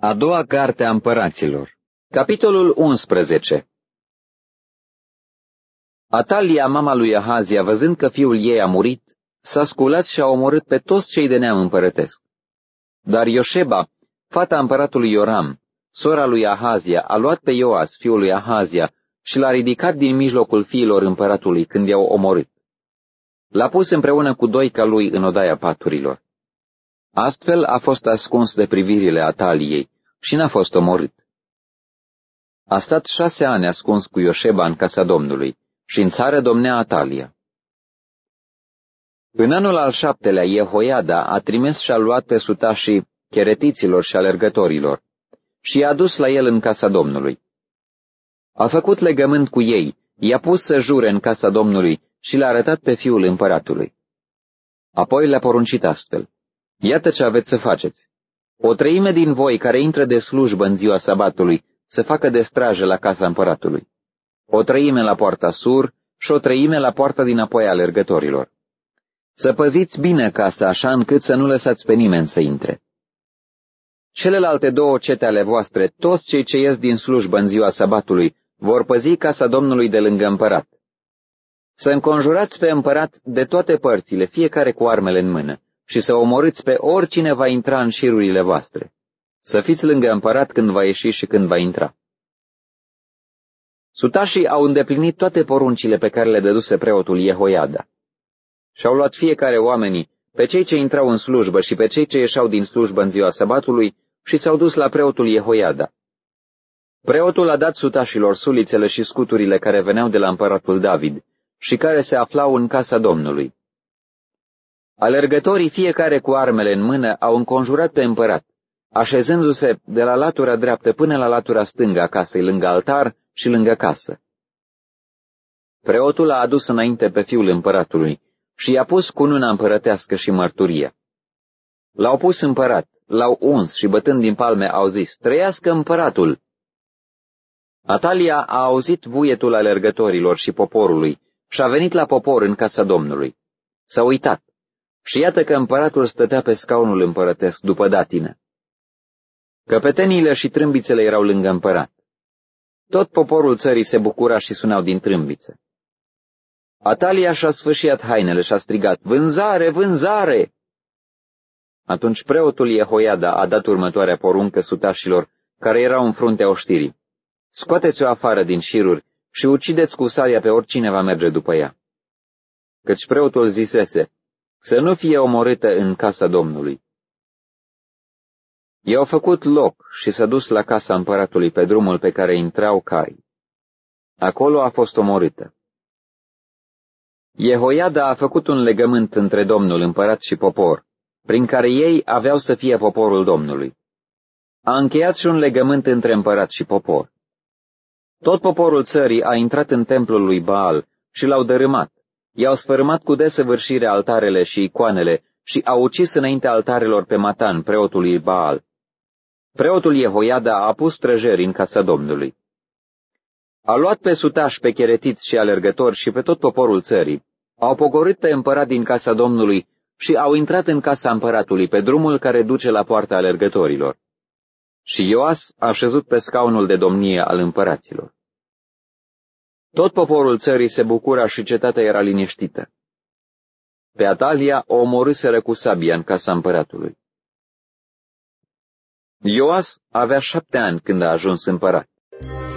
A doua carte a împăraților. Capitolul 11. Atalia, mama lui Ahazia, văzând că fiul ei a murit, s-a sculat și a omorât pe toți cei de neam împărătesc. Dar Ioșeba, fata împăratului Ioram, sora lui Ahazia, a luat pe Ioas, fiul lui Ahazia, și l-a ridicat din mijlocul fiilor împăratului când i-au omorât. L-a pus împreună cu doica lui în odaia paturilor. Astfel a fost ascuns de privirile Ataliei și n-a fost omorât. A stat 6 ani ascuns cu Ioșeba în casa Domnului și în țară domnea Atalia. În anul al 7-lea, Jehoiada a trimis și a luat pe sutașii cheretiților și alergătorilor și i-a dus la el în casa Domnului. A făcut legământ cu ei, i-a pus să jure în casa Domnului și l-a arătat pe fiul împăratului. Apoi le-a poruncit astfel: iată ce aveți să faceți. 1/3 din voi care intră de slujbă în ziua sabatului să facă de strajă la casa împăratului. 1/3 la poarta sur și 1/3 la poarta dinapoi a alergătorilor. Să păziți bine casa așa încât să nu lăsați pe nimeni să intre. Celelalte 2 cete ale voastre, toți cei ce ies din slujbă în ziua sabatului, vor păzi casa Domnului de lângă împărat. Să înconjurați pe împărat de toate părțile, fiecare cu armele în mână, și să omorâți pe oricine va intra în șirurile voastre. Să fiți lângă împărat când va ieși și când va intra. Sutașii au îndeplinit toate poruncile pe care le dăduse preotul Jehoiada. Și-au luat fiecare oamenii, pe cei ce intrau în slujbă și pe cei ce ieșeau din slujbă în ziua sabatului, și s-au dus la preotul Jehoiada. Preotul a dat sutașilor sulițele și scuturile care veneau de la împăratul David și care se aflau în casa Domnului. Alergătorii, fiecare cu armele în mână, au înconjurat pe împărat, așezându-se de la latura dreaptă până la latura stângă a casei, lângă altar și lângă casă. Preotul a adus înainte pe fiul împăratului și i-a pus cununa împărătească și mărturia. L-au pus împărat, l-au uns și bătând din palme au zis: trăiască împăratul! Atalia a auzit vuietul alergătorilor și poporului și a venit la popor în casa Domnului. S-a uitat și iată că împăratul stătea pe scaunul împărătesc după datină. Căpeteniile și trâmbițele erau lângă împărat. Tot poporul țării se bucura și sunau din trâmbițe. Atalia și-a sfâșiat hainele și a strigat: vânzare, vânzare! Atunci preotul Jehoiada a dat următoarea poruncă sutașilor care erau în fruntea oștirii: scoateți-o afară din șiruri și ucideți cu sabia pe oricine va merge după ea. Căci preotul zisese: să nu fie omorâtă în casa Domnului. Ei au făcut loc și s-a dus la casa împăratului pe drumul pe care intrau cai. Acolo a fost omorâtă. Jehoiada a făcut un legământ între Domnul, împărat și popor, prin care ei aveau să fie poporul Domnului. A încheiat și un legământ între împărat și popor. Tot poporul țării a intrat în templul lui Baal și l-au dărâmat. I-au sfărâmat cu desăvârșire altarele și icoanele și au ucis înainte altarelor pe Matan, preotul lui Baal. Preotul Jehoiada a pus străjeri în casa Domnului. A luat pe sutași, pe cheretiți și alergători și pe tot poporul țării. Au pogorât pe împărat din casa Domnului și au intrat în casa împăratului pe drumul care duce la poarta alergătorilor. Și Ioas a șezut pe scaunul de domnie al împăraților. Tot poporul țării se bucura și cetatea era liniștită. Pe Atalia o omorâseră cu sabia în casa împăratului. Ioas avea 7 ani când a ajuns împărat.